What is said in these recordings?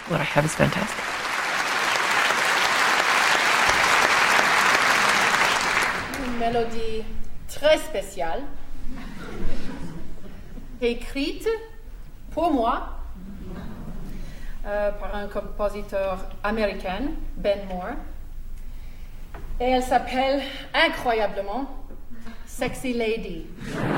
what I have is fantastic. Une mélodie très spéciale, écrite pour moi par un compositeur américain, Ben Moore, et elle s'appelle incroyablement Sexy Lady.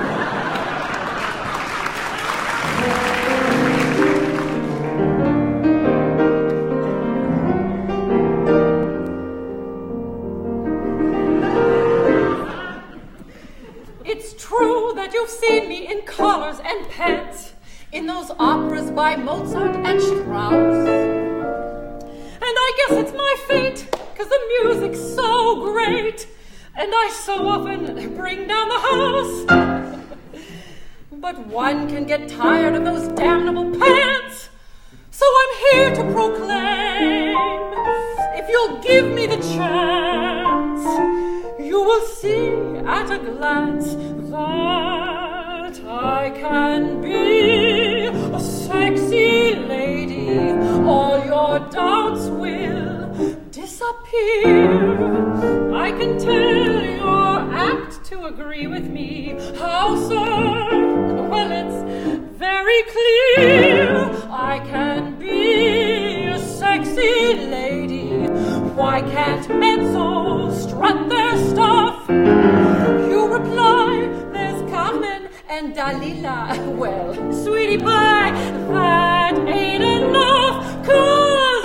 It's true that you've seen me in collars and pants in those operas by Mozart and Strauss. And I guess it's my fate, 'cause the music's so great, and I so often bring down the house. But one can get tired of those damnable pants, so I'm here to proclaim, if you'll give me the chance, you will see at a glance that I can be a sexy lady. All your doubts will disappear. I can tell you're apt to agree with me. How, sir? Well, it's very clear. I can be a sexy lady. Why can't men so strut their stuff? You reply, there's Carmen and Dalila. Well, sweetie pie, that ain't enough, 'cause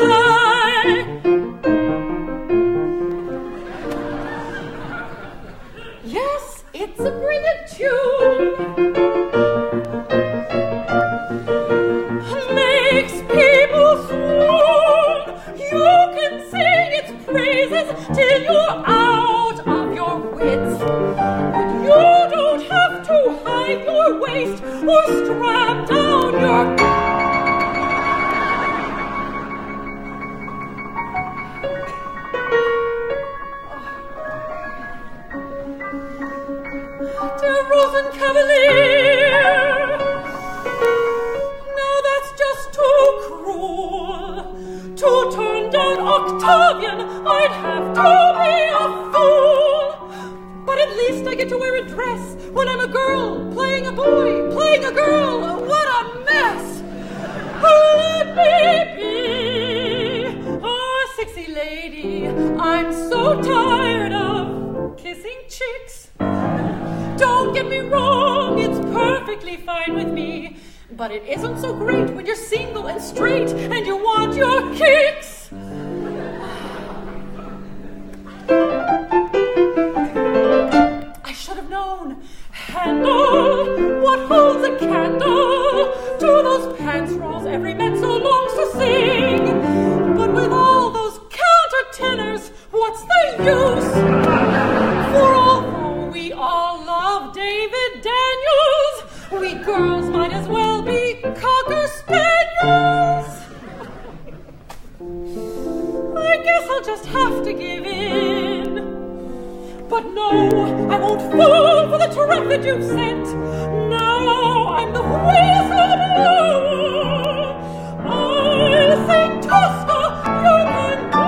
yes, it's a brilliant tune. Makes people swoon. You can sing its praises till you're out of your wits. But you don't have to hide your waist or strap down your... Dear Rosencavalier, now that's just too cruel. To turn down Octavian, I'd have to be a fool. But at least I get to wear a dress when I'm a girl playing a boy, playing a girl. What a mess! Let me be a sexy lady. I'm so tired of kissing chicks. Don't get me wrong, it's perfectly fine with me. But it isn't so great when you're single and straight and you want your kicks. I should have known. Handle, what holds a candle to those pants rolls every man so longs to sing? But with all those countertenors, what's the use? For although we all love David Daniels, we girls might as well be Cocker Spaniels. I guess I'll just have to give in. But no, I won't fall for the trap that you've set. Now I'm the whistleblower. I'll sing Tosca, you can go.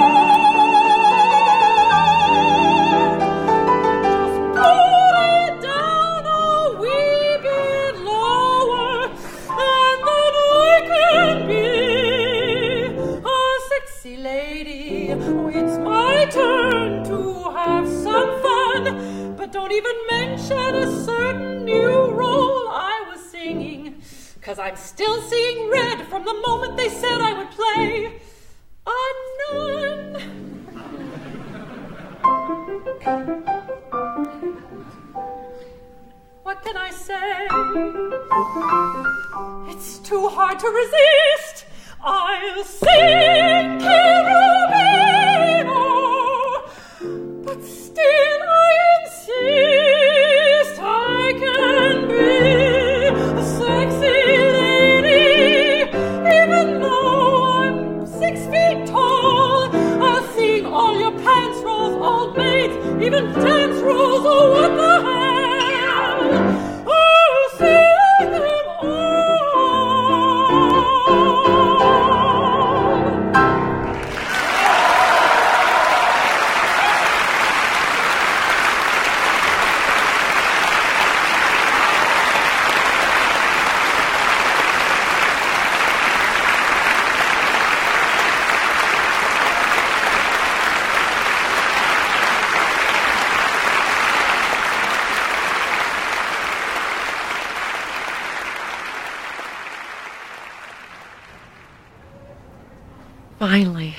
Just put it down a wee bit lower, and then I can be a sexy lady. Oh, it's my turn to have some fun, but don't even mention a certain new role I was singing, 'cause I'm still seeing red from the moment they said I would play a nun. What can I say? It's too hard to resist. I'll sing Cherubino, but still I insist I can be a sexy lady, even though I'm 6 feet tall. I'll sing all your pants rolls, old maids, even dance rolls. Oh, what the hell? I'll sing them all. Finally,